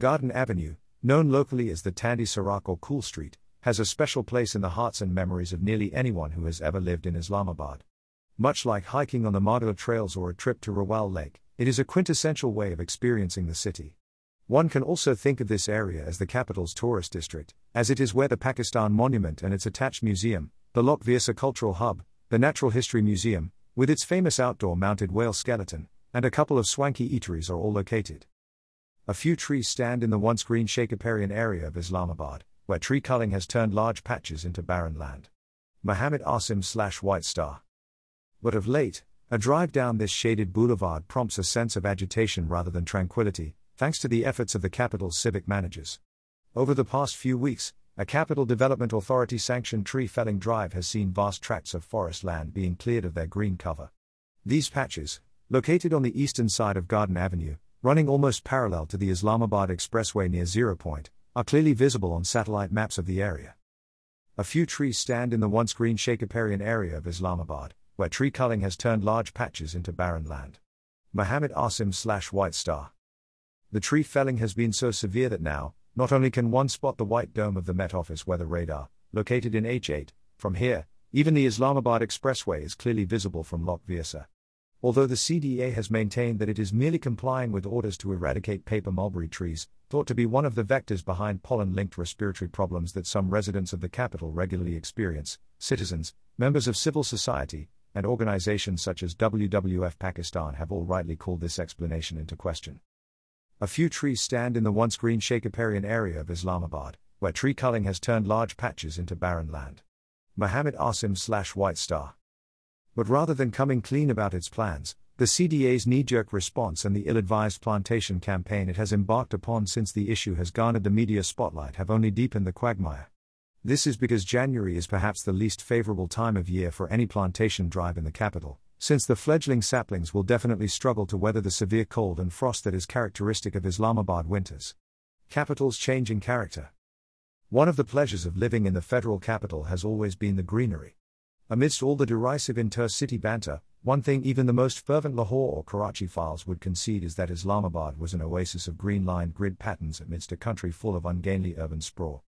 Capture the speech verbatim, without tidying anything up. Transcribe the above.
Garden Avenue, known locally as the Tandy Sarak or Cool Street, has a special place in the hearts and memories of nearly anyone who has ever lived in Islamabad. Much like hiking on the Madhya trails or a trip to Rawal Lake, it is a quintessential way of experiencing the city. One can also think of this area as the capital's tourist district, as it is where the Pakistan Monument and its attached museum, the Lok Virsa Cultural Hub, the Natural History Museum, with its famous outdoor mounted whale skeleton, and a couple of swanky eateries are all located. A few trees stand in the once green Shakespearean area of Islamabad, where tree culling has turned large patches into barren land. Mohammed Asim slash White Star. But of late, a drive down this shaded boulevard prompts a sense of agitation rather than tranquility, thanks to the efforts of the capital's civic managers. Over the past few weeks, a Capital Development Authority-sanctioned tree felling drive has seen vast tracts of forest land being cleared of their green cover. These patches, located on the eastern side of Garden Avenue, running almost parallel to the Islamabad Expressway near Zero Point, are clearly visible on satellite maps of the area. A few trees stand in the once green Shakespearean area of Islamabad, where tree culling has turned large patches into barren land. Mohammed Asim slash White Star. The tree felling has been so severe that now, not only can one spot the white dome of the Met Office weather radar, located in H eight, from here, even the Islamabad Expressway is clearly visible from Lok Virsa. Although the C D A has maintained that it is merely complying with orders to eradicate paper mulberry trees, thought to be one of the vectors behind pollen-linked respiratory problems that some residents of the capital regularly experience, citizens, members of civil society, and organizations such as W W F Pakistan have all rightly called this explanation into question. A few trees stand in the once green Shakespearean area of Islamabad, where tree culling has turned large patches into barren land. Mohammed Asim slash White Star. But rather than coming clean about its plans, the C D A's knee-jerk response and the ill-advised plantation campaign it has embarked upon since the issue has garnered the media spotlight have only deepened the quagmire. This is because January is perhaps the least favorable time of year for any plantation drive in the capital, since the fledgling saplings will definitely struggle to weather the severe cold and frost that is characteristic of Islamabad winters. Capital's changing character. One of the pleasures of living in the federal capital has always been the greenery. Amidst all the derisive inter-city banter, one thing even the most fervent Lahore or Karachi files would concede is that Islamabad was an oasis of green-lined grid patterns amidst a country full of ungainly urban sprawl.